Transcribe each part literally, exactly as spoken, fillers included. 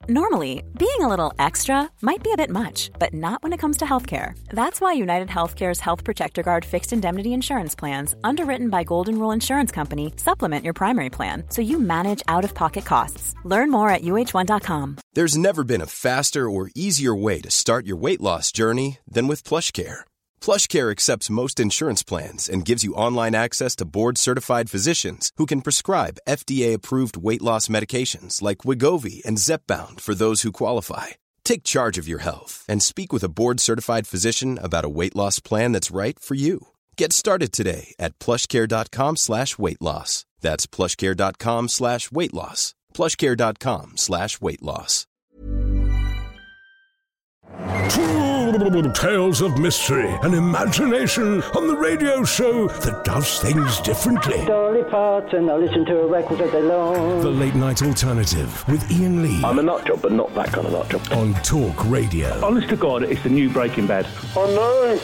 Normally, being a little extra might be a bit much, but not when it comes to healthcare. That's why United Healthcare's Health Protector Guard fixed indemnity insurance plans, underwritten by Golden Rule Insurance Company, supplement your primary plan so you manage out-of-pocket costs. Learn more at U H one dot com. There's never been a faster or easier way to start your weight loss journey than with PlushCare. PlushCare accepts most insurance plans and gives you online access to board-certified physicians who can prescribe F D A-approved weight loss medications like Wegovy and Zepbound for those who qualify. Take charge of your health and speak with a board-certified physician about a weight loss plan that's right for you. Get started today at plushcare.com slash weight loss. That's plushcare.com slash weight loss. plushcare.com slash weight loss. Tales of mystery and imagination on the radio show that does things differently. Dolly Parton, I listen to a record all day long. The Late Night Alternative with Ian Lee. I'm a nut job, but not that kind of nut job. On Talk Radio. Honest to God, it's the new Breaking Bad. Oh no!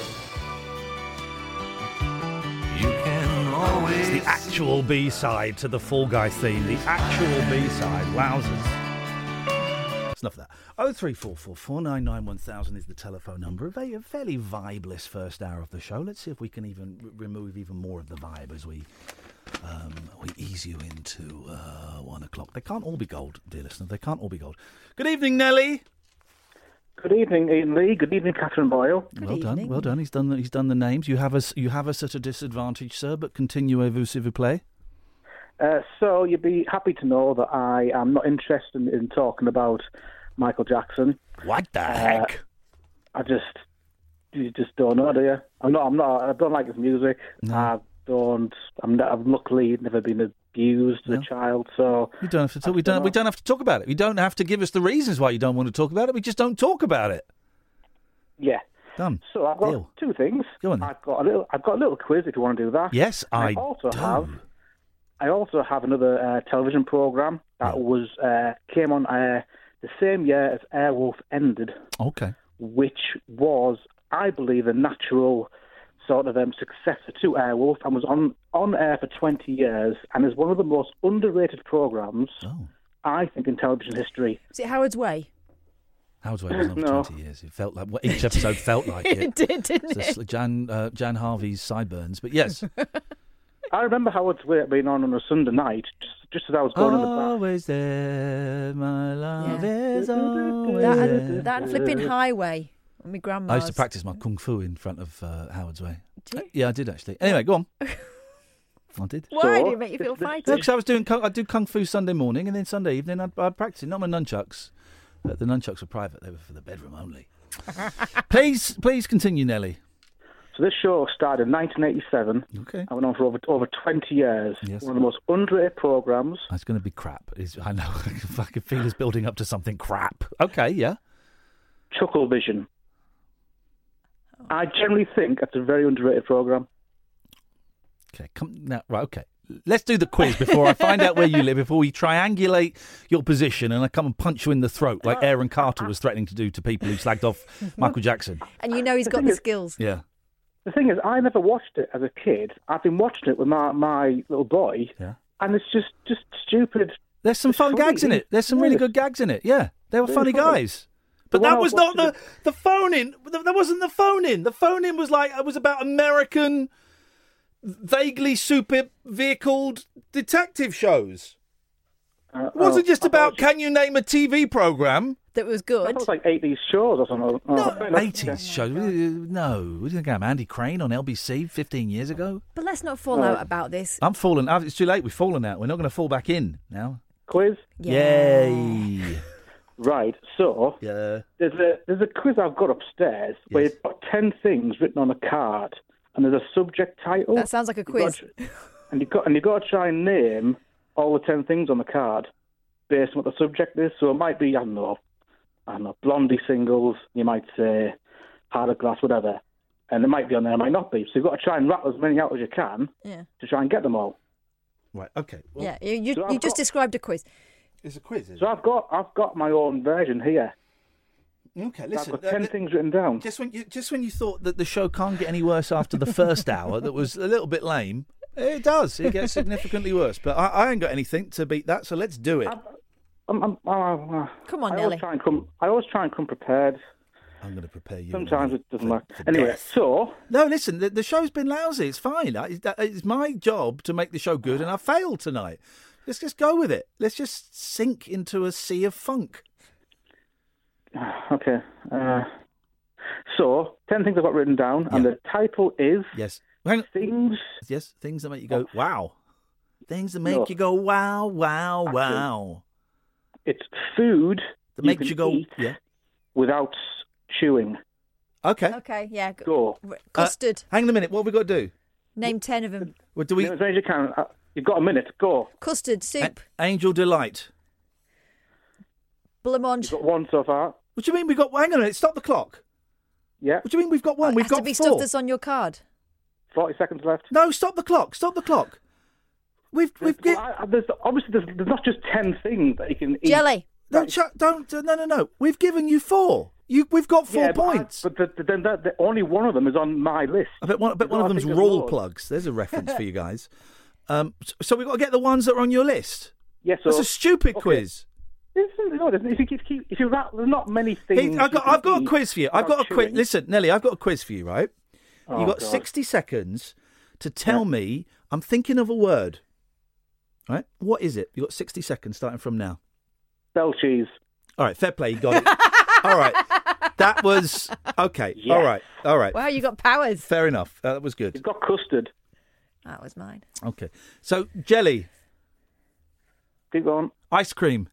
It's the actual B-side to the Fall Guy theme. The actual B-side. Wowzers. It's enough of that. oh three four four, four nine nine, one thousand is the telephone number. A, very, a fairly vibeless first hour of the show. Let's see if we can even r- remove even more of the vibe as we um, we ease you into uh, one o'clock. They can't all be gold, dear listener. They can't all be gold. Good evening, Nelly. Good evening, Ian Lee. Good evening, Catherine Boyle. Good well evening. done, well done. He's done. The, he's done the names. You have us. You have us at a disadvantage, sir. But continuez-vous, s'il vous plaît. Uh, so you'd be happy to know that I am not interested in, in talking about Michael Jackson. What the uh, heck? I just, you just don't know, do you? I'm not. I'm not. I don't like his music. No. I don't. I'm. Not, I've luckily never been abused as No. a child, so You don't have to talk. We don't. We don't have to talk about it. You don't have to give us the reasons why you don't want to talk about it. We just don't talk about it. yeah. Done. So I've got Deal. two things. Go on then. I've got a little. I've got a little quiz if you want to do that. Yes, And I, I also do. have. I also have another uh, television program that was uh, came on uh, the same year as Airwolf ended, Okay. which was, I believe, a natural sort of um, successor to Airwolf, and was on on air for twenty years, and is one of the most underrated programs, Oh. I think, in television history. Is it Howard's Way? Howard's Way was on for No. twenty years. It felt like well, each episode felt like it. It did, didn't It's it? the Jan uh, Jan Harvey's sideburns, but yes. I remember Howard's Way being on on a Sunday night, just, just as I was going in the bath. Always there, my love Yeah. is always That there. and, that and flipping Highway on my grandma's. I used to practice my kung fu in front of uh, Howard's Way. Did you? Uh, yeah, I did actually. Anyway, go on. I did. Why So, did it make you feel this- fighty? Because I was doing, kung- I'd do kung fu Sunday morning, and then Sunday evening I'd, I'd practice it. Not my nunchucks. Uh, the nunchucks were private; they were for the bedroom only. please, please continue, Nelly. So this show started in nineteen eighty-seven. Okay. I went on for over over twenty years. Yes. One of the most underrated programs. That's going to be crap. Is I know. I can feel us building up to something crap. Okay, yeah. Chuckle Vision. I generally think it's a very underrated program. Okay, come now. Right, okay. Let's do the quiz before I find out where you live, before we triangulate your position and I come and punch you in the throat like Aaron Carter was threatening to do to people who slagged off Michael Jackson. And you know he's got thing the is- skills. Yeah. The thing is, I never watched it as a kid. I've been watching it with my, my little boy, Yeah. and it's just, just stupid. There's some It's fun funny. gags in it. There's some really Yeah. good gags in it. Yeah. They were Really funny funny. guys. But The one that I was was not the, watching the phone in. That wasn't the phone in. The phone in was like, it was about American, vaguely super vehicled detective shows. Uh, It wasn't oh, just I about, thought can you name a T V programme? That was it was- I good. thought it was like eighties shows or something. Oh, No, fair enough. eighties show. No, we didn't go Andy Crane on L B C fifteen years ago. But let's not fall out about this. I'm falling out. It's too late. We've fallen out. We're not going to fall back in now. Quiz? Yeah. Yay. Right, so Yeah. there's a there's a quiz I've got upstairs where Yes. you've got ten things written on a card, and there's a subject title. That sounds like a You've got quiz. to- and you've got and you've got to try and name all the ten things on the card based on what the subject is. So it might be, I don't know, I don't know, Blondie singles. You might say Heart of Glass, whatever, and it might be on there, it might not be. So you've got to try and rattle as many out as you can Yeah. to try and get them all. Right. Okay. Well, Yeah. You, you, So you I've just got- described a quiz. It's a quiz. Is So I've got I've got my own version here. it? Okay. I've Listen. got uh, ten li- things written down. just when you just when you thought that the show can't get any worse after the first hour, that was a little bit lame. It does. It gets significantly worse. But I, I ain't got anything to beat that. So let's do it. I've, I'm, I'm, I'm, Come on, I Nelly. always try and come. I always try and come prepared. I'm going to prepare you. Sometimes it doesn't for- work. for Anyway, death. so No, listen, the, the show's been lousy. It's fine. I- It's, it's my job to make the show good, and I failed tonight. Let's just go with it. Let's just sink into a sea of funk. okay. Uh, so ten things I've got written down, and Yeah. the title is Yes. Hang on. things. Yes, things that make you go, wow. Things that make No. you go, wow, wow, Actually, wow. It's food That you makes can you go, eat yeah. without chewing. Okay. Okay, yeah. g- Go. r- Custard. Hang on a minute. What have we got to do? Name ten of them. What do we? As many as you can. Uh, You've got a minute. Go. Custard, soup, A- Angel Delight. blancmange. You've got one so far. What do you mean we've got... Hang on a minute. Stop the clock. Yeah. What do you mean we've got one? It We've has to got be four. stuff that's on your card. Forty seconds left. No, stop the clock. Stop the clock. We've... we've Well, get... I, I, there's, obviously, there's, there's not just ten things that you can eat. Jelly. No, ch- don't... uh, No, no, no. We've given you four. You, we've got four Yeah, but I- points. But, the, the, then that, the, only one of them is on my list. I bet one, I bet one I of them's think there's roll loads. plugs. There's a reference for you guys. Um, so, so we've got to get the ones that are on your list. Yes, so, That's a stupid okay. quiz. Listen, no, if you keep, keep, if you ra- there's not many Hey, things. I've got, you can I've got a eat quiz for you. I've got a without quiz. chewing. Listen, Nelly, I've got a quiz for you, right? Oh, You've got God. sixty seconds to tell me, I'm thinking of a word. Right? What is it? You've got sixty seconds starting from now. Bell cheese. All right, fair play. You got it. All right. That was... Okay. Yes. All right. All right. Wow, you got powers. Fair enough. Uh, that was good. You've got custard. That was mine. Okay. So, jelly, Keep going. ice cream.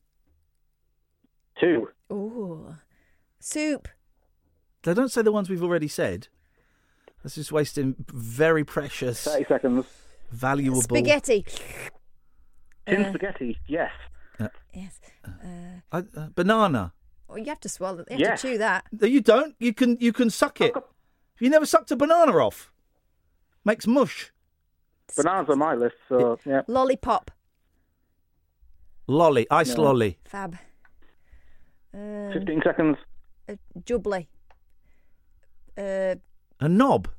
Two. Ooh. Soup. They don't say the ones we've already said. That's just wasting very precious, Thirty seconds. valuable... Spaghetti. Tin Uh, spaghetti. Yes. Yes. Uh, Uh, uh, banana. well, you have to swallow. You have Yes. to chew that. No, you don't. You can you can suck it. You never sucked a banana off. Makes mush. Bananas on my list. So yeah. Lollipop. Lolly, ice No. lolly. Fab. Uh, Fifteen seconds. uh, jubbly. Uh, A knob.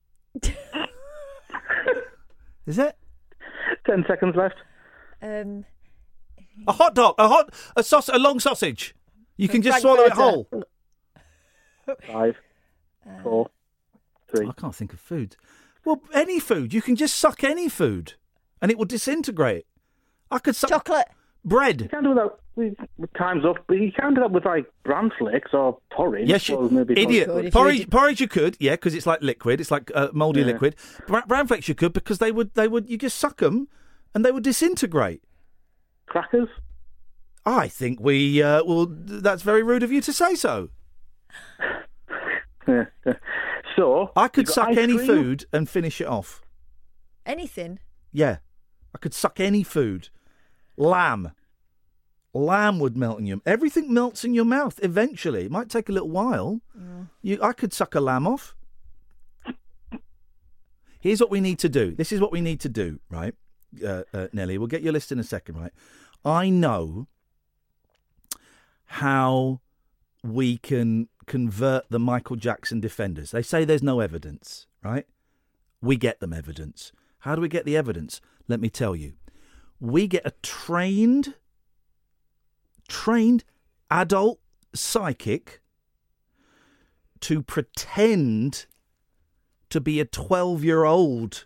Is it? Ten seconds left. um, A hot dog. A hot a sausage. A long sausage. You can just swallow it whole. Five. Four. Three. I can't think of food. Well, any food. You can just suck any food, and it will disintegrate. I could suck chocolate. You bread. can't do that. We, time's up. But you can't do that with like bran flakes or porridge. Yes, or you, maybe idiot. could if you Porridge, did- porridge, you could, yeah, because it's like liquid. It's like uh, mouldy Yeah. liquid. Bra- bran flakes, you could because they would, they would. You just suck them, and they would disintegrate. Crackers. I think we. Uh, well, that's very rude of you to say so. Yeah. So I could you've got suck ice any cream? food and finish it off. Anything. Yeah, I could suck any food. Lamb. Lamb would melt in your... Everything melts in your mouth eventually. It might take a little while. You, I could suck a lamb off. Here's what we need to do. This is what we need to do, right, uh, uh, Nelly? We'll get your list in a second, right? I know how we can convert the Michael Jackson defenders. They say there's no evidence, right? We get them evidence. How do we get the evidence? Let me tell you. We get a trained, trained adult psychic to pretend to be a twelve-year-old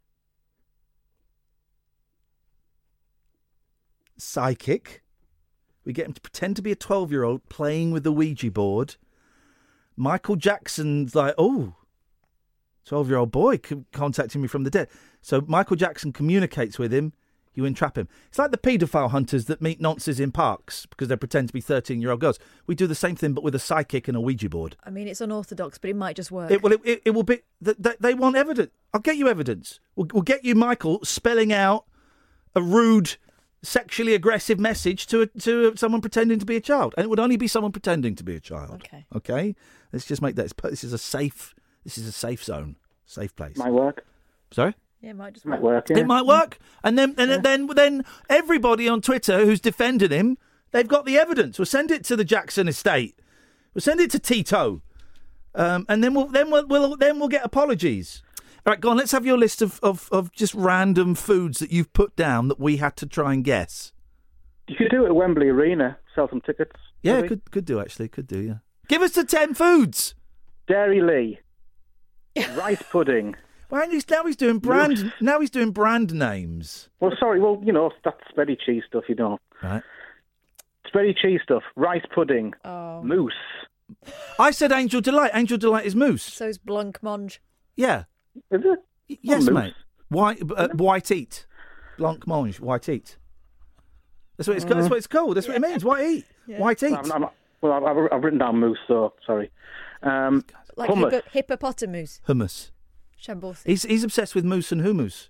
psychic. We get him to pretend to be a twelve-year-old playing with the Ouija board. Michael Jackson's like, oh, twelve-year-old boy c- contacting me from the dead. So Michael Jackson communicates with him. You entrap him. It's like the paedophile hunters that meet nonces in parks because they pretend to be thirteen-year-old girls. We do the same thing, but with a psychic and a Ouija board. I mean, it's unorthodox, but it might just work. It will. It, it, it will be. They, they want evidence. I'll get you evidence. We'll, we'll get you, Michael, spelling out a rude, sexually aggressive message to a, to someone pretending to be a child, and it would only be someone pretending to be a child. Okay. Okay. Let's just make that. This is a safe. This is a safe zone. Safe place. Might work. Sorry. Yeah, it might just Might work. work. Yeah. It might work, and then and then then everybody on Twitter who's defended him, they've got the evidence. We'll send it to the Jackson estate. We'll send it to Tito, um, and then we'll then we'll, we'll then we'll get apologies. All right, go on. Let's have your list of, of, of just random foods that you've put down that we had to try and guess. You could do it at Wembley Arena, sell some tickets. Yeah, maybe. could could do actually, could do. Yeah. Give us the ten foods. Dairy Lee, rice pudding. Well, he's, now he's doing brand. Now he's doing brand names. Well, sorry. Well, you know that's spready cheese stuff. You know, Right. spready cheese stuff. Rice pudding. Oh. Mousse. I said Angel Delight. Angel Delight is mousse. So is blancmange. Yeah. Is it? Y- yes, mousse. mate. White uh, white eat. Blancmange. White eat. That's what it's. That's what it's called. That's what it means. White eat. Yeah. White eat. I'm, I'm, well, I've, I've- I've written down mousse, so sorry. Um, Like hummus. hippo- hippopotamus. Hummus. Shambles. He's he's obsessed with mousse and hummus.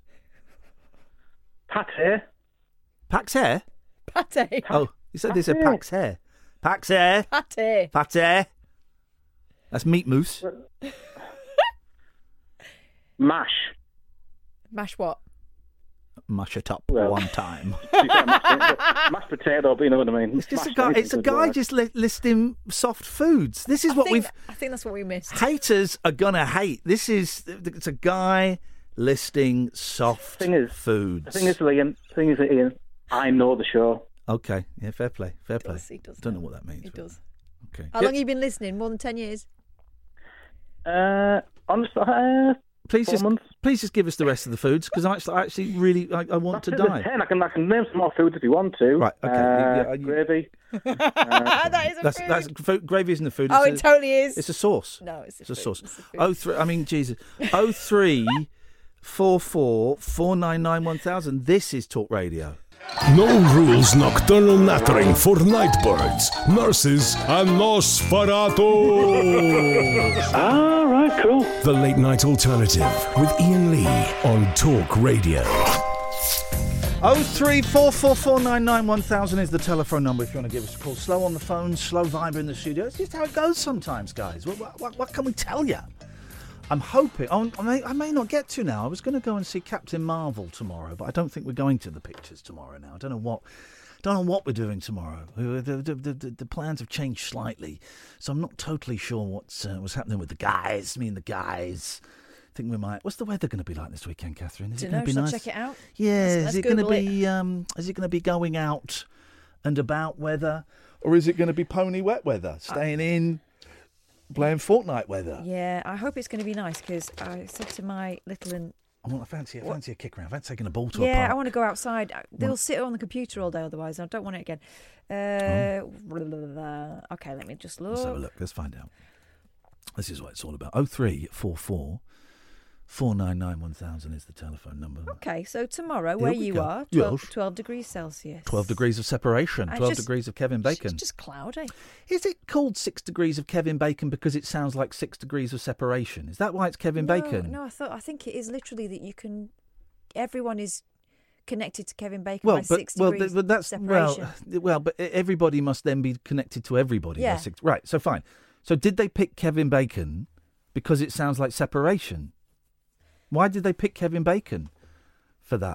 Pate. Pax hair. Pate. Oh, you said they said Pate. Pax hair. Pax hair. Pate. Pate. That's meat mousse. Mash. Mash what? Mash it up Well. one time. Mashed potato, but you know what I mean. It's just a Mashed guy. anything It's a could guy work. just li- listing soft foods. This is I what think, we've. I think that's what we missed. Haters are gonna hate. This is. It's a guy listing soft Thing is- foods. The thing is, Ian. The thing is, Ian. I know the show. Okay. Yeah. Fair play. Fair play. does, he does Don't know. know what that means. He does. Okay. How Yeah, long have you been listening? More than ten years? Uh, honestly, uh, please four just months. please just give us the rest of the foods because I actually, I actually really I, I want That's to it, die. there's ten. I can, I can name some more foods if you want to. Right, okay, Uh, yeah, yeah, you- gravy. that is a That's food. that's food, gravy isn't a food. oh, it's it a, totally is. It's a sauce. No, it's a It's a food. sauce. It's a food. Oh three. I mean, Jesus. Oh three, four four four nine nine one thousand. This is Talk Radio. No rules nocturnal nattering for nightbirds, nurses, and Nosferatu. Ah, right, cool. The Late Night Alternative with Ian Lee on Talk Radio. Oh three four four four nine nine one thousand is the telephone number if you want to give us a call. Slow on the phone, slow vibe in the studio. It's just how it goes sometimes, guys. What, what, what, what can we tell you? I'm hoping. I may, I may not get to now. I was going to go and see Captain Marvel tomorrow, but I don't think we're going to the pictures tomorrow now. I don't know what. Don't know what we're doing tomorrow. The, the, the, the, the plans have changed slightly, so I'm not totally sure what's uh, what's happening with the guys. Me and the guys. I think we might. What's the weather going to be like this weekend, Catherine? Is it Dunno, going to be shall I nice? check it out? Yeah, Let's- is let's it going to Google be? Um, is it going to be going out and about weather, or is it going to be pony wet weather, staying in, playing Fortnite weather? Yeah, I hope it's going to be nice because I said to my little and I want. I fancy. I fancy a kick around. I fancy taking a ball to a yeah, park. I want to go outside. They'll sit on the computer all day otherwise. I don't want it again. Uh, blah, blah, blah, blah. Okay, let me just look. Let's have a look. Let's find out. This is what it's all about. Oh three four four four nine nine one thousand is the telephone number. Okay, so tomorrow, where we you go. are, twelve, Yes. twelve degrees Celsius. Twelve degrees of separation. And Twelve just- degrees of Kevin Bacon. It's just cloudy. Is it called six degrees of Kevin Bacon because it sounds like six degrees of separation? Is that why it's Kevin no, Bacon? No, I thought I think it is literally that you can. Everyone is connected to Kevin Bacon Well, by but six well, degrees th- but that's separation. well, well, but e- everybody must then be connected to everybody. by Yeah. six, right. So fine. So did they pick Kevin Bacon because it sounds like separation? Why did they pick Kevin Bacon for that?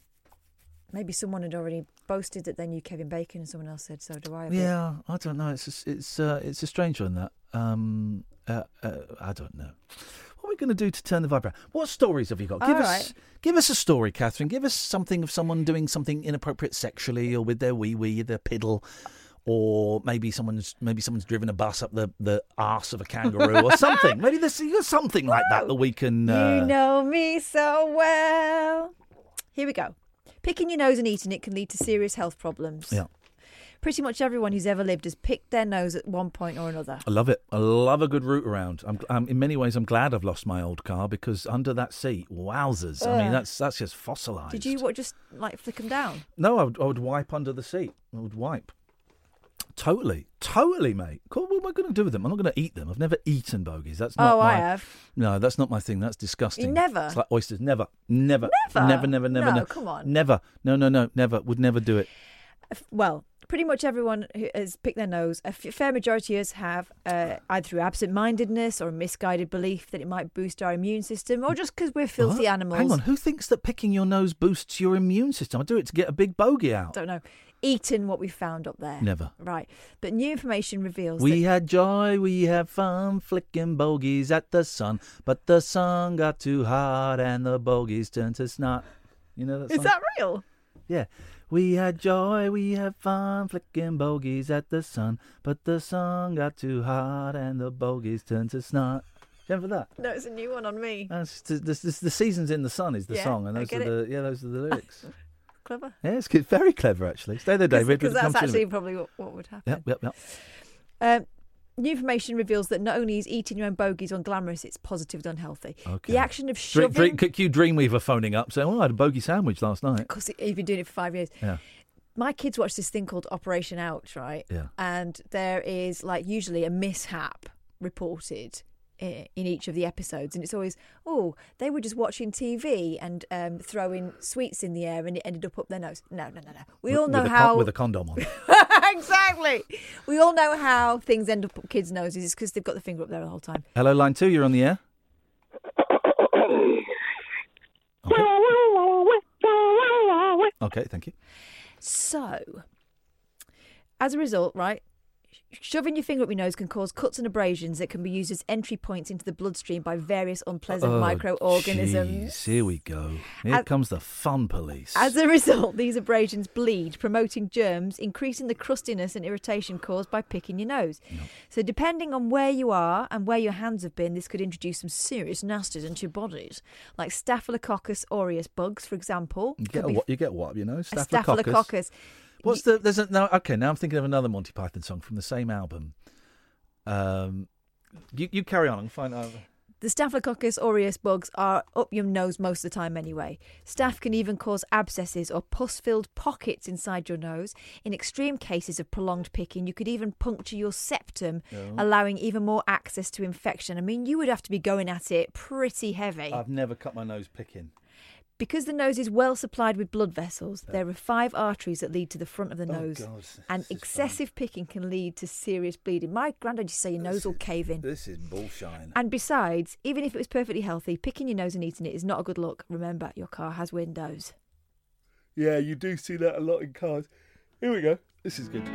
Maybe someone had already boasted that they knew Kevin Bacon, and someone else said, "So do I." a bit. Yeah, I don't know. It's a, it's uh, it's a strange one that. Um, uh, uh, I don't know. What are we going to do to turn the vibe around? What stories have you got? Give All us, right. give us a story, Catherine. Give us something of someone doing something inappropriate sexually, or with their wee wee, their piddle, or maybe someone's maybe someone's driven a bus up the, the arse of a kangaroo, or something. Maybe there's you got something like that that we can. Uh, You know me so well. Here we go. Picking your nose and eating it can lead to serious health problems. Yeah. Pretty much everyone who's ever lived has picked their nose at one point or another. I love it. I love a good route around. I'm, I'm in many ways I'm glad I've lost my old car because under that seat, wowzers! I mean Ugh. that's that's just fossilised. Did you what, just like flick them down? No, I would, I would wipe under the seat. I would wipe. Totally, totally, mate. Cool. What am I going to do with them? I'm not going to eat them. I've never eaten bogies. That's not Oh, my. I have. No, that's not my thing. That's disgusting. You never? It's like oysters. Never, never, Never? never, never, never. No, never. come on. Never. No, no, no, never. Would never do it. Well, pretty much everyone who has picked their nose, a f- fair majority of us have, uh, either through absent-mindedness or a misguided belief that it might boost our immune system, or just because we're filthy What? animals. Hang on. Who thinks that picking your nose boosts your immune system? I do it to get a big bogey out. Don't know. Eaten what we found up there. Never. Right. But new information reveals We that had joy, we had fun, flicking bogies at the sun, but the sun got too hot and the bogies turned to snot. You know that song? Is that real? Yeah. We had joy, we had fun, flicking bogies at the sun, but the sun got too hot and the bogies turned to snot. Do you remember that? No, it's a new one on me. That's the, the, the, the seasons in the sun is the Yeah, song, and I those get are the yeah, those are the lyrics. Clever. Yeah, it's good, very clever actually. Stay there, David. Because We'll that's come to you in a actually minute. probably what, what would happen. Yep, yep, yep. Um, new information reveals that not only is eating your own bogies unglamorous, it's positive and unhealthy. Okay. The action of Dream, shoving... dream, cue Dreamweaver phoning up saying, "Oh, I had a bogey sandwich last night." Because you've been doing it for five years. Yeah. My kids watch this thing called Operation Ouch, right? Yeah. And there is like usually a mishap reported i- in each of the episodes, and it's always, oh, they were just watching T V and um, throwing sweets in the air, and it ended up up their nose. No, no, no, no. We all With- know with a how con- with a condom on. Exactly. We all know how things end up up kids' noses. It's because they've got the finger up there the whole time. Hello, line two. You're on the air. Okay, thank you. So, as a result, right, shoving your finger up your nose can cause cuts and abrasions that can be used as entry points into the bloodstream by various unpleasant Oh, microorganisms. jeez, here we go. Here As- comes the fun police. As a result, these abrasions bleed, promoting germs, increasing the crustiness and irritation caused by picking your nose. So depending on where you are and where your hands have been, this could introduce some serious nasties into your bodies, like Staphylococcus aureus bugs, for example. you Could get a be what? You get what? You know, a staphylococcus. Staphylococcus. What's the? There's a no. Okay, now I'm thinking of another Monty Python song from the same album. Um, you you carry on. I'm fine. Uh, The Staphylococcus aureus bugs are up your nose most of the time anyway. Staph can even cause abscesses or pus-filled pockets inside your nose. In extreme cases of prolonged picking, you could even puncture your septum, Oh. allowing even more access to infection. I mean, you would have to be going at it pretty heavy. I've never cut my nose picking. Because the nose is well supplied with blood vessels, there are five arteries that lead to the front of the Oh, nose. God, this and is excessive picking can lead to serious bleeding. My granddad used to say your nose will cave in. This is bullshine. And besides, even if it was perfectly healthy, picking your nose and eating it is not a good look. Remember, your car has windows. Yeah, you do see that a lot in cars. Here we go. This is good.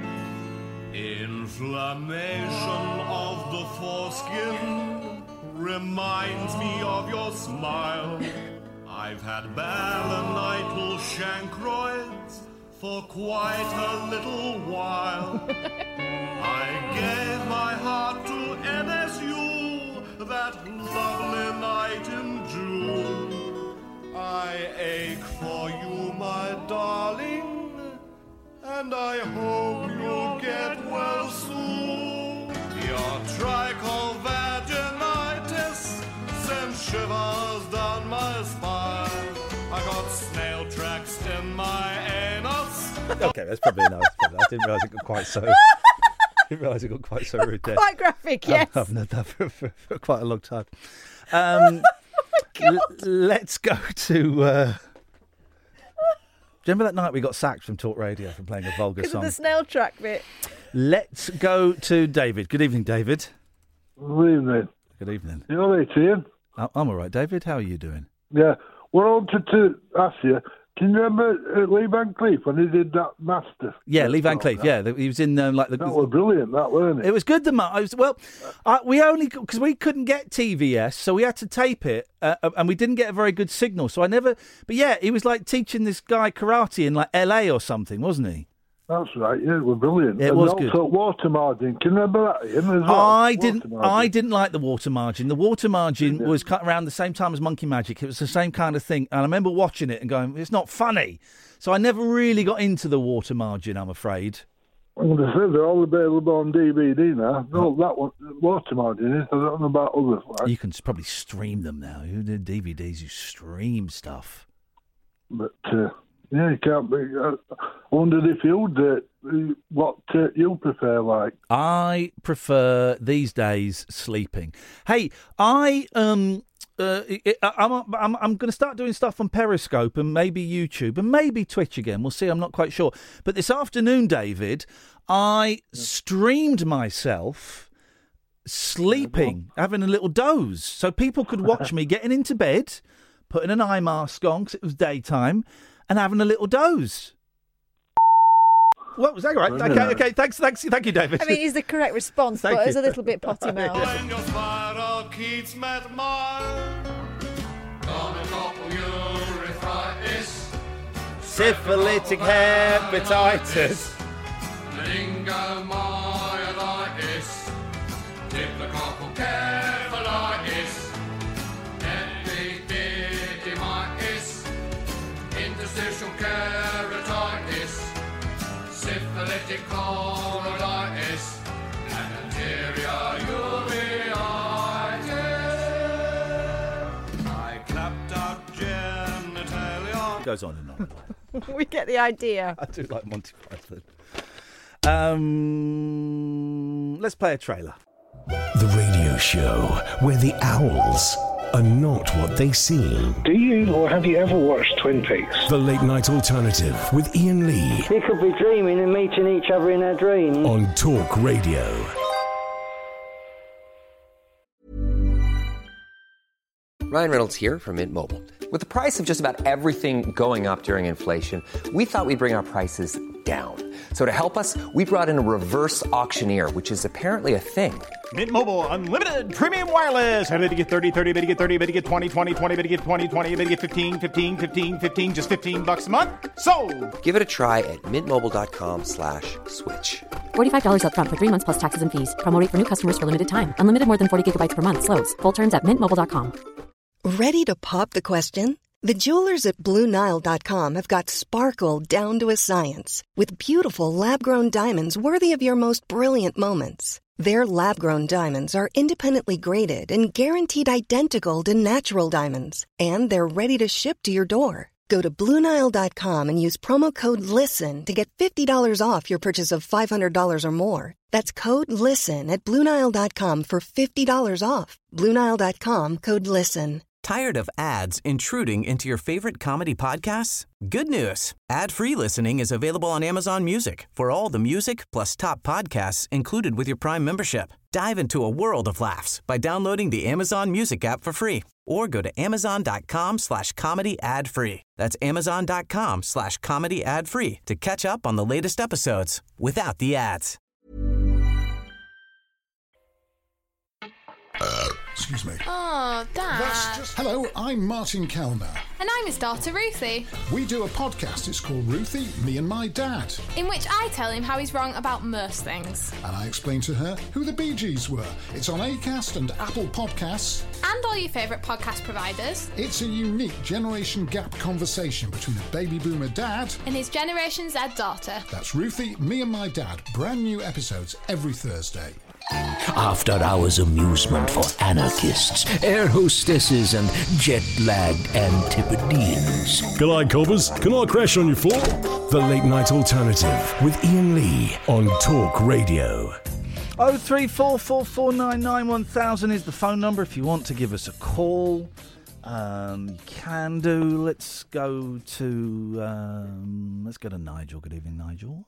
Inflammation of the foreskin reminds me of your smile. I've had balanital chancroids for quite a little while. I gave my heart to N S U that lovely night in June. I ache for you, my darling, and I hope you'll get well soon. Your trichal vaginitis sends shivers down my spine. I got snail tracks in my anus. Okay, that's probably enough. I didn't realise it got quite so. I didn't realise it got quite so rude there. Quite graphic, yes. I've, I've known that for, for, for quite a long time. Um, Oh l- let's go to. Uh, do you remember that night we got sacked from Talk Radio for playing a vulgar Because of song? the snail track bit. Let's go to David. Good evening, David. Good evening. Good evening. You all right, Ian? I- I'm all right, David. How are you doing? Yeah. What I wanted to ask you, can you remember uh, Lee Van Cleef when he did that Master? Yeah, Lee Van Cleef. Yeah, he was in um, like the. That was brilliant, that, wasn't it? It was good. The mo- I was, well, uh, we only because we couldn't get T V S, so we had to tape it, uh, and we didn't get a very good signal. So I never. But yeah, he was like teaching this guy karate in like L A or something, wasn't he? That's right, yeah, it was brilliant. It and was also good. water margin. Can you remember that, Ian, as well? I Water didn't. margin. I didn't like the water margin. The water margin was cut around the same time as Monkey Magic. It was the same kind of thing, and I remember watching it and going, "It's not funny." So I never really got into the water margin. I'm afraid. I'm going to say they're all available on D V D now. No, that one, water margin is. I don't know about others. Like. You can s- probably stream them now. You do D V Ds. You stream stuff. But uh, yeah, you can't be. Uh, I wondered if you'd uh, what uh, you prefer, like. I prefer these days sleeping. Hey, I um. Uh, it, I'm I'm I'm going to start doing stuff on Periscope and maybe YouTube and maybe Twitch again. We'll see. I'm not quite sure. But this afternoon, David, I streamed myself sleeping, having a little doze, so people could watch me getting into bed, putting an eye mask on because it was daytime, and having a little doze. What was that? Right? Okay, okay. Thanks, thanks, thank you, David. I mean, it's the correct response, Thank but it's you. a little bit potty mouth. When your spiral keats met mine, comical urethritis, syphilitic hepatitis. Meningomyelitis, diplococcal cephalitis, epididymitis, interstitial keratitis, syphilitic choroiditis, and anterior uveitis. I clapped out genitalia. Goes on and on. We get the idea. I do like Monty Python. Um, let's play a trailer. The radio show where the owls are not what they seem. Do you or have you ever watched Twin Peaks? The Late Night Alternative with Ian Lee We could be dreaming and meeting each other in our dreams. on Talk Radio. Ryan Reynolds here from Mint Mobile. With the price of just about everything going up during inflation, we thought we'd bring our prices down. So to help us, we brought in a reverse auctioneer, which is apparently a thing. Mint Mobile Unlimited Premium Wireless. How to get thirty, thirty, how to get thirty, how to get twenty, twenty, twenty, how to get twenty, twenty, how to get fifteen, fifteen, fifteen, fifteen, just fifteen bucks a month? Sold! Give it a try at mintmobile.com slash switch. forty-five dollars up front for three months plus taxes and fees. Promo rate for new customers for limited time. Unlimited more than forty gigabytes per month. Slows full terms at mint mobile dot com. Ready to pop the question? The jewelers at Blue Nile dot com have got sparkle down to a science with beautiful lab-grown diamonds worthy of your most brilliant moments. Their lab-grown diamonds are independently graded and guaranteed identical to natural diamonds, and they're ready to ship to your door. Go to Blue Nile dot com and use promo code LISTEN to get fifty dollars off your purchase of five hundred dollars or more. That's code LISTEN at Blue Nile dot com for fifty dollars off. Blue Nile dot com, code LISTEN. Tired of ads intruding into your favorite comedy podcasts? Good news. Ad-free listening is available on Amazon Music for all the music plus top podcasts included with your Prime membership. Dive into a world of laughs by downloading the Amazon Music app for free or go to amazon.com slash comedy ad free. That's amazon.com slash comedy ad free to catch up on the latest episodes without the ads. Uh, excuse me. Oh, Dad. That's just... Hello, I'm Martin Kellner. And I'm his daughter, Ruthie. We do a podcast. It's called Ruthie, Me and My Dad. In which I tell him how he's wrong about most things. And I explain to her who the Bee Gees were. It's on Acast and Apple Podcasts. And all your favourite podcast providers. It's a unique generation gap conversation between a baby boomer dad and his Generation Z daughter. That's Ruthie, Me and My Dad. Brand new episodes every Thursday. After hours amusement for anarchists, air hostesses, and jet-lagged Antipodeans. Can I, coppers? Can I crash on your floor? The Late Night Alternative with Ian Lee on Talk Radio. oh three four four four nine nine one thousand is the phone number if you want to give us a call. Um, you can do. Let's go to um, let's go to Nigel. Good evening, Nigel.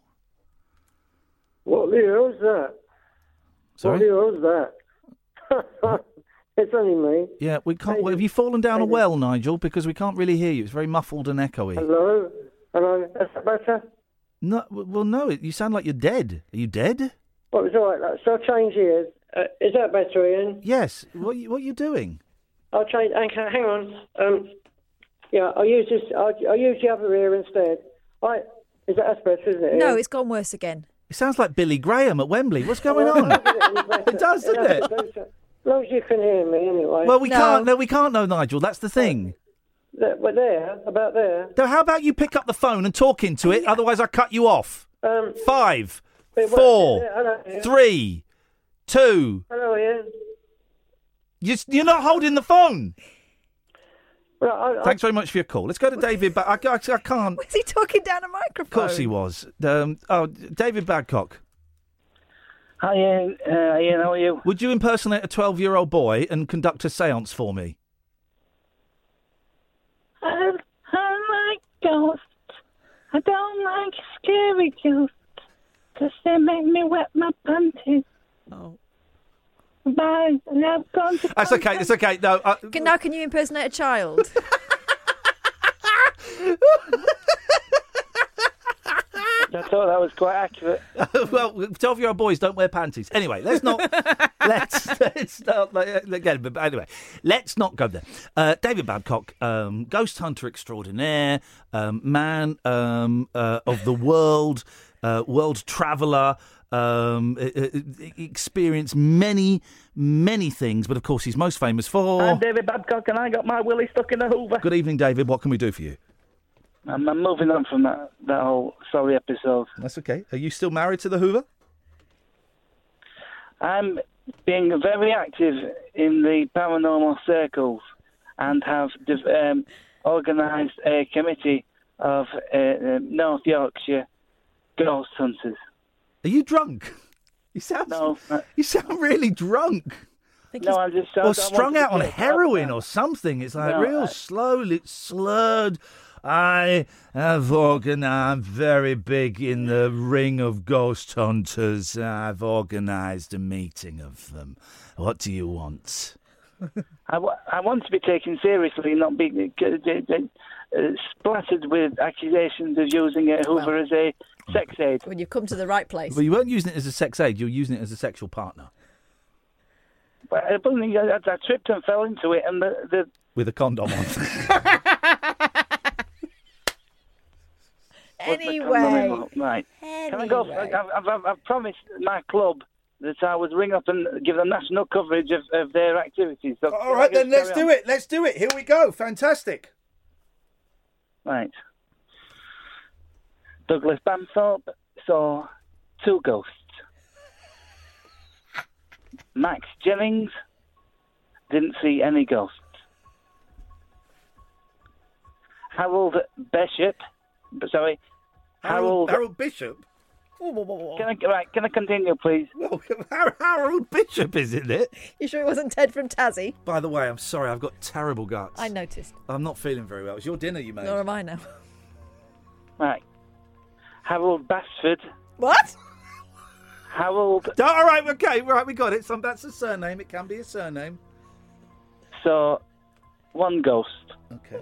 What the hell's that? Sorry? What the hell's that? It's only me. Yeah, we can't. Well, have you fallen down a well, Nigel? Because we can't really hear you. It's very muffled and echoey. Hello? Hello? Is that better? No, well, no. You sound like you're dead. Are you dead? Well, it's all right. So I'll change ears. Uh, is that better, Ian? Yes. What are you, what are you doing? I'll change. Okay, hang on. Um, yeah, I'll use this. I'll, I'll use the other ear instead. Right? Is that that's better, isn't it? Ian? No, it's gone worse again. It sounds like Billy Graham at Wembley. What's going on? It does, doesn't it? As long as you can hear me, anyway. Well, we No. can't. No, we can't know, Nigel. That's the thing. There, we're there. About there. So how about you pick up the phone and talk into it? Otherwise, I cut you off. Um, Five, wait, what- four, yeah, hello, Ian. three, two. Hello, Ian. You, you're not holding the phone. Well, I, I, Thanks very much for your call. Let's go to David. Ba- I, I, I can't. Was he talking down a microphone? Of course he was. Um, oh, David Badcock. Hi, Ian. Uh, Ian, how are you? Would you impersonate a twelve-year-old boy and conduct a séance for me? I, I like ghosts. I don't like scary ghosts because they make me wet my panties. Oh. Bye. And I've gone to That's okay. It's okay. No. Uh, Can, now, can you impersonate a child? I thought that was quite accurate. Well, twelve-year-old boys don't wear panties. Anyway, let's not. let's let's not again. But anyway, let's not go there. Uh, David Babcock, um, ghost hunter extraordinaire, um, man um, uh, of the world, uh, world traveller. Um, experienced many, many things, but of course he's most famous for. I'm David Babcock, and I got my willy stuck in a Hoover. Good evening, David. What can we do for you? I'm, I'm moving on from that that whole sorry episode. That's okay. Are you still married to the Hoover? I'm being very active in the paranormal circles and have um, organised a committee of uh, uh, North Yorkshire ghost hunters. Are you drunk? You sound no. Uh, you sound really drunk. No, I'm just or strung out on heroin or something. It's like No, real I- slowly slurred. I have organised. I'm very big in the ring of ghost hunters. I've organised a meeting of them. What do you want? I, w- I want to be taken seriously, not be uh, uh, splattered with accusations of using a Hoover Well. as a sex aid. When you've come to the right place. Well, you weren't using it as a sex aid. You were using it as a sexual partner But I, I, I tripped and fell into it, and the, the with a condom on. Anyway. Right. Can I go? I've, I've, I've promised my club that I would ring up and give them national coverage of, of their activities. So All right, then let's do it. Let's do it. Here we go. Fantastic. Right. Douglas Bamthorpe saw two ghosts. Max Jennings didn't see any ghosts. Harold Bishop, sorry, Harold, Harold. Harold Bishop. Can I, right, can I continue, please? Well, Harold Bishop is in it. You sure it wasn't Ted from Tassie? By the way, I'm sorry. I've got terrible guts. I noticed. I'm not feeling very well. It's your dinner you made. Nor am I now. Right. Harold Basford. What? Harold. Oh, all right, okay, right, we got it. Some that's a surname. It can be a surname. Saw one ghost. Okay.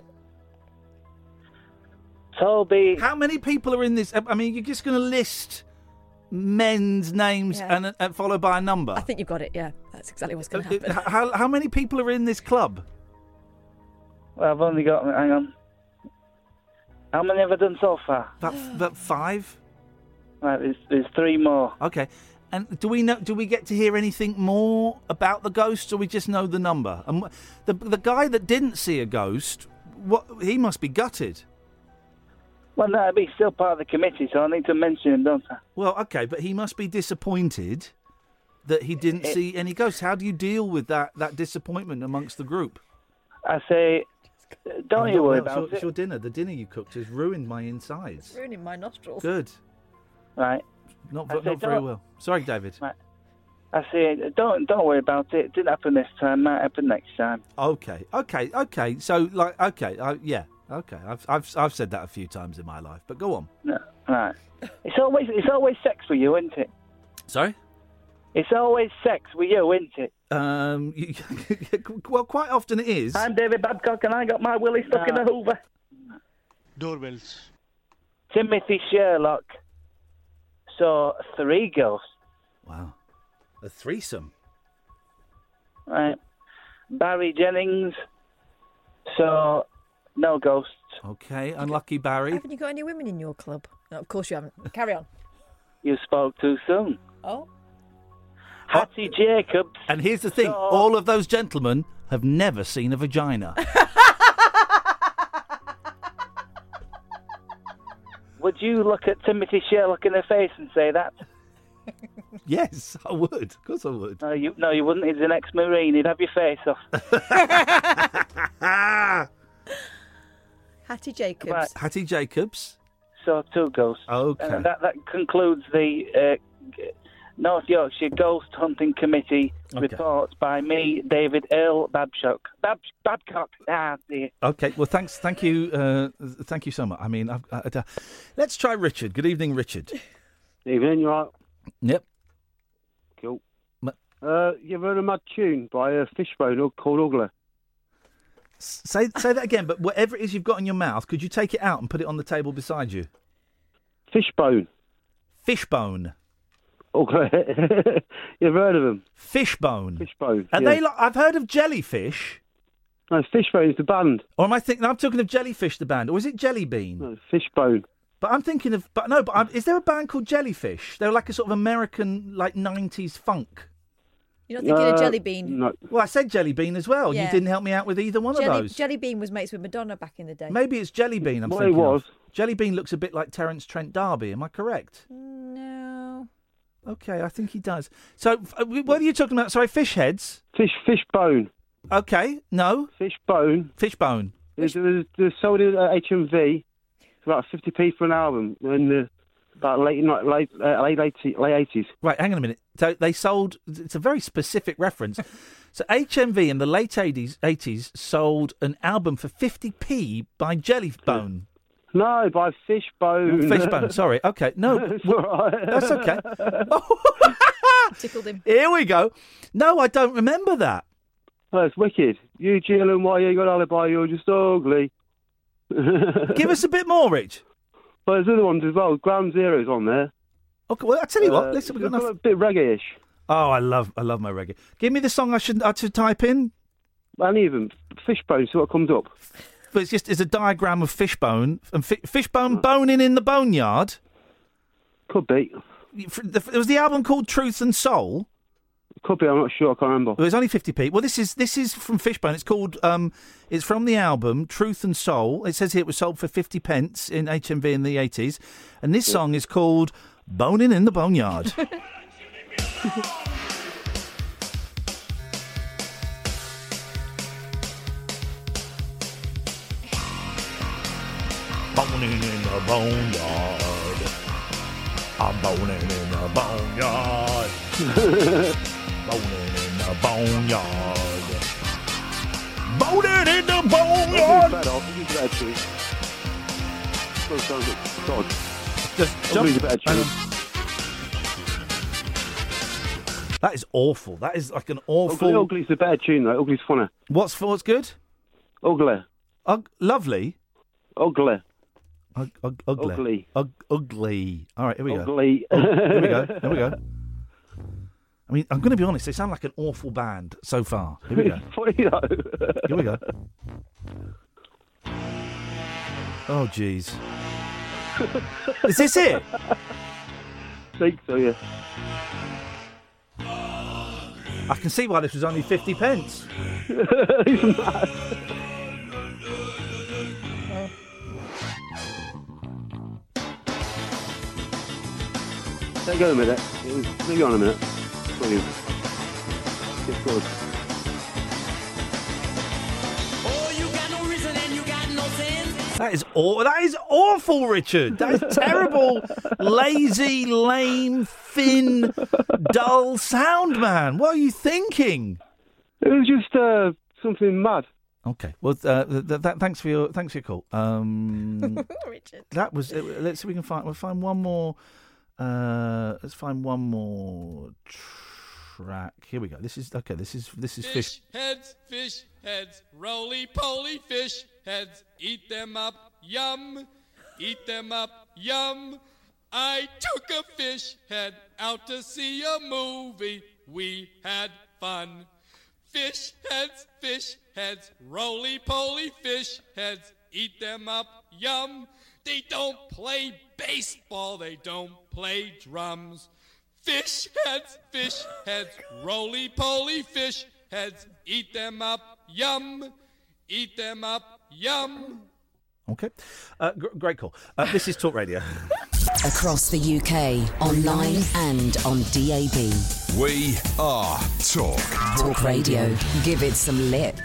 Toby. How many people are in this? I mean, you're just going to list men's names Yeah. and, and followed by a number. I think you've got it, yeah. That's exactly what's going to Uh, happen. uh, How how many people are in this club? Well, I've only got. Hang on. How many have I done so far? About, about five. Right, there's, there's three more. Okay. And do we know? Do we get to hear anything more about the ghosts, or we just know the number? And wh- the the guy that didn't see a ghost, what he must be gutted. Well, no, he's still part of the committee, so I need to mention him, don't I? Well, okay, but he must be disappointed that he didn't It- see any ghosts. How do you deal with that that disappointment amongst the group? I say, don't Oh, you no, worry no, about it's your, it. it's your dinner. The dinner you cooked has ruined my insides. Ruining my nostrils. Good. Right. Not, I v- say not very don't- well. Sorry, David. Right. I say, don't don't worry about it. It didn't happen this time. Might happen next time. Okay, okay, okay. So, like, okay, uh, yeah, okay. I've I've I've said that a few times in my life, but go on. No, right. It's always it's always sex with you, isn't it? Sorry. It's always sex with you, isn't it? Um, you, well, quite often it is. I'm David Babcock, and I got my willy stuck in a Hoover. Doorbells. Timothy Sherlock saw three ghosts. Wow, a threesome. Right. Barry Jennings saw no ghosts. Okay, unlucky Barry. Haven't you got any women in your club? No, of course you haven't. Carry on. You spoke too soon. Oh. Hattie Jacobs. And here's the thing: saw- all of those gentlemen have never seen a vagina. Would you look at Timothy Sherlock in the face and say that? Yes, I would. Of course, I would. No, you no, you wouldn't. He's an ex-marine. He'd have your face off. Hattie Jacobs. Right. Hattie Jacobs. Saw two ghosts. Okay. And that that concludes the uh, g- North Yorkshire Ghost Hunting Committee Okay. report by me, David Earl Babcock. Bab- Babcock. Ah, dear. Okay. Well, thanks. Thank you. Uh, thank you so much. I mean, I've, I, I, let's try Richard. Good evening, Richard. Evening, you right? Yep. Cool. Ma- Uh, you ever heard a mud tune by a Fishbone called Ugler? Say say that again. But whatever it is you've got in your mouth, could you take it out and put it on the table beside you? Fishbone. Fishbone. Okay. You've heard of them? Fishbone. Fishbone. Are yeah. they? Like, I've heard of Jellyfish. No, Fishbone is the band. Or am I thinking? I'm talking of Jellyfish, the band, or is it Jellybean? No, Fishbone. But I'm thinking of. But no. But I'm, is there a band called Jellyfish? They're like a sort of American, like nineties funk. You're not thinking Uh, of Jelly Bean? No. Well, I said Jellybean as well. Yeah. You didn't help me out with either one Jelly, of those. Jelly Bean was mates with Madonna back in the day. Maybe it's Jellybean. I'm Well, it thinking was. of. Jellybean looks a bit like Terence Trent D'Arby. Am I correct? No. Okay, I think he does. So, f- uh, what are you talking about? Sorry, fish heads. Fish, Fishbone. Okay, no. Fishbone. Fishbone. It was, it was sold at H M V for about fifty p for an album in the about late not late uh, late eighties. Late eighties. Right, hang on a minute. So they sold. It's a very specific reference. So H M V in the late eighties, eighties sold an album for fifty p by Jellybone. No, by Fishbone. Fishbone. Sorry. Okay. No, It's all right. that's okay. Tickled him. Here we go. No, I don't remember that. Oh, it's wicked. You, Jill, and why you got alibi? You're just ugly. Give us a bit more, Rich. Well, there's other ones as well. Ground Zero's on there. Okay. Well, I tell you what. Uh, Listen, we've got it's enough. a bit reggae-ish. Oh, I love, I love my reggae. Give me the song I should, I should type in. Any of them. Fishbone, see what comes up. But it's just it's a diagram of Fishbone and fi- Fishbone boning in the boneyard. Could be. There was the album called Truth and Soul. Could be. I'm not sure. I can't remember. It was only fifty p. Well, this is this is from Fishbone. It's called. Um, it's from the album Truth and Soul. It says here it was sold for fifty pence in H M V in the eighties, and this song is called "Boning in the Boneyard." Boning in the boneyard. I'm boning in the boneyard. Boning in the boneyard. Boning in the boneyard. Just jump. Um, that is awful. That is like an awful. Ugly, Ugly's the better tune, though. Ugly's funny. What's what's good? Ugly. Ug- lovely. Ugly. Ug- ug- ugly. Ugly. Ug- ugly. All right, here we go. Ugly. Oh, here we go. Here we go. I mean, I'm going to be honest. They sound like an awful band so far. Here we go. Funny though. Here we go. Oh, jeez. Is this it? I think so, yeah. I can see why this was only fifty pence. He's mad. Take go a minute. Leave it on a minute. Brilliant. It's good. That is aw- that is awful, Richard. That is terrible, lazy, lame, thin, dull sound, man. What are you thinking? It was just uh, something mad. Okay. Well, uh, th- th- th- thanks for your thanks for your call. Um, Richard. That was. Uh, let's see if we can find. We'll find one more. Uh, let's find one more track. Here we go. This is okay. This is this is Fish fish. heads, fish heads, roly-poly fish heads. Eat them up, yum. Eat them up, yum. I took a fish head out to see a movie. We had fun. Fish heads, fish heads, roly-poly fish heads. Eat them up, yum. They don't play baseball, they don't play drums. Fish heads, fish heads, roly-poly fish heads. Eat them up, yum. Eat them up, yum. Okay. Uh, gr- great call. Uh, this is Talk Radio. Across the U K, online and on D A B. We are Talk. Talk Radio. Give it some lip.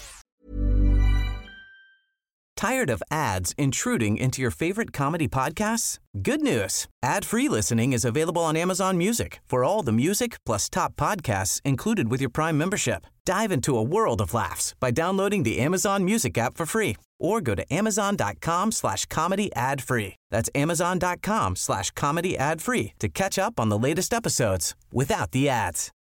Tired of ads intruding into your favorite comedy podcasts? Good news. Ad-free listening is available on Amazon Music for all the music plus top podcasts included with your Prime membership. Dive into a world of laughs by downloading the Amazon Music app for free or go to amazon.com slash comedy ad free. That's amazon.com slash comedy ad free to catch up on the latest episodes without the ads.